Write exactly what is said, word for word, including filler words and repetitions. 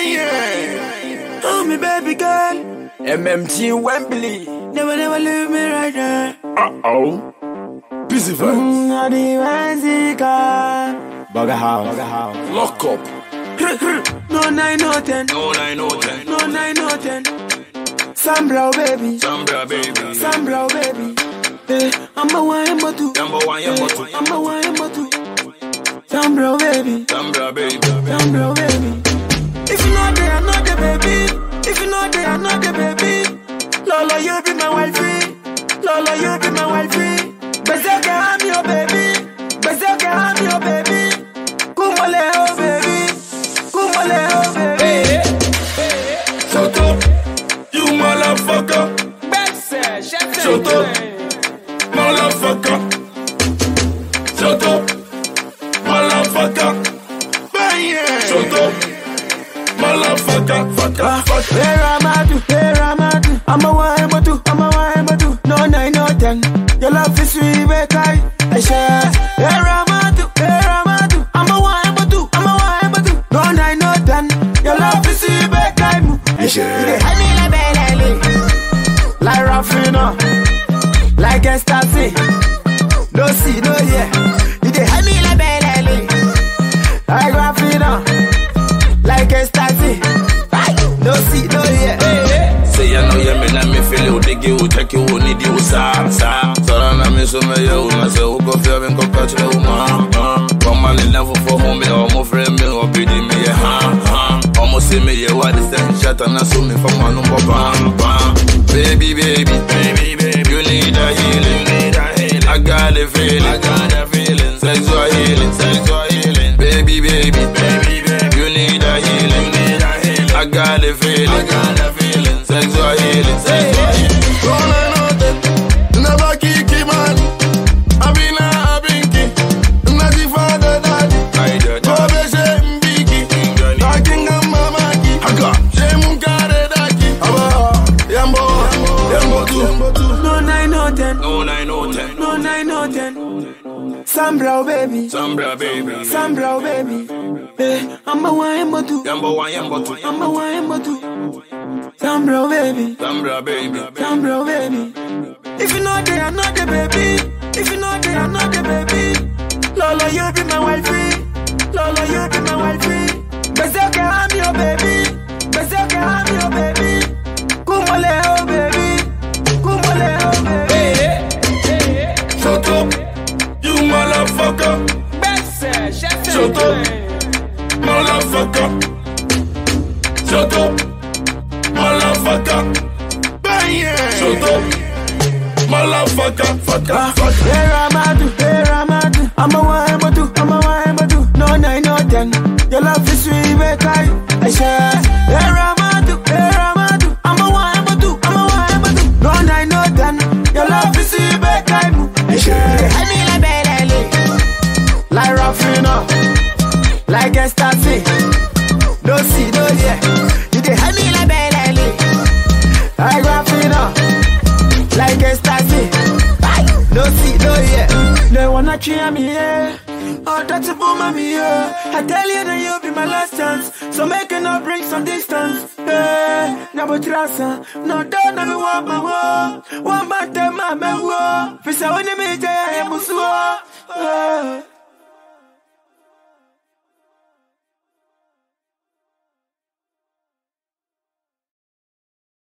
Bang! Oh, me baby girl. M M T Wembley. Never, never leave me right there. Uh-oh. Busy vibes. Mm, I the Mexican. Bugger house. Bugger house. Lock up. No nine, no ten. No nine, no ten. No nine, no ten. Sambra, baby. Sambra, baby. Sambra, baby. Hey, I'm a one, I'm a two. Number one, number two. I'm a one, I'm a two. Sambra, baby. Sambra, baby. Sambra, baby. If you know they, I know the baby. If you know they, I know the baby. Lola, you be my wifey. Lola, you be my wifey. Bezeke, I'm your baby. Bezeke, I'm your baby. Kumole, oh baby. Kumole, oh baby. Shut up, you motherfucker. Shut up, motherfucker. Shut up, motherfucker. Shut up, motherfucker. Fucker, fucker. Hey Ramadu, hey Ramadu. I'm a one, I'm a two, I'm a one, I'm a two. No nine, no ten. Your love is sweet, baby. I share. Hey Ramadu, hey Ramadu. I'm a one, I'm a two, I'm a one, I'm a two. No nine, no ten. Your love is sweet, baby. I share. I mean like Belly, like Rafina, like Ecstasy. No see, no yeah. You dey hide me like Belly, like Rafina, like Ecstasy. No see, no yeah. Say I know you me na me feel you dig you check you need you sa sa. Sorana me so me you na say who go feel me go catch you ma. Come on in level for home me or my friend me or be me ha ha. Almost see me you what is that shut and so me for my number bam bam. Baby baby baby baby you need a healing need a healing. I got a feeling I got a feeling sexual healing sexual healing. Baby baby baby baby you need a healing need a healing. I got a feeling I got a feeling sexual healing sexual healing. All I know that never kiki man. I been a binky not the father daddy. I did not be shame biki talking on mama ki. I got shame kare daki. Aba yambo yambo two. No nine, no ten. No nine, no ten. No nine, no ten. Sambra, baby. Sambra, baby. Sambra, baby. Hey, I'm a one, I'm a two. Yambo one, yambo two. I'm a one, I'm a two. Sambra, baby. Sambra, baby. Sambra, baby. If you know they, I know the baby. If you know they, I know the baby. Lola, you be my wifey. Lola, you be my wifey. Bezeke, I'm your baby. Bezeke, I'm your baby. Kumole, oh baby. Kumole, oh baby. Shut up, you motherfucker. Shut up, motherfucker. Shut up, motherfucker. Shut up, motherfucker. Fucker, fucker. Hey Ramadu, hey Ramadu. I'm a one, I'm a two, I'm a one, I'm a two. No nine, no ten. Your love is sweet, baby. I share. Hey Ramadu, hey Ramadu. I'm a one, I'm a two, I'm a one, I'm a two. No nine, no ten. Your love is sweet, baby. I share. I mean like Belly, like Rafina, like Ecstasy. No see, no yeah. You dey hide me like Belly, like Rafina, like Ecstasy. No see, no yeah. They wanna cheer me, yeah. Oh, that's a boom, me, yeah. I tell you that you'll be my last chance. So make it not bring some distance. Yeah, never trust her. No, don't ever want my war. One man, tell my man, war. Fisa, when you meet, I am a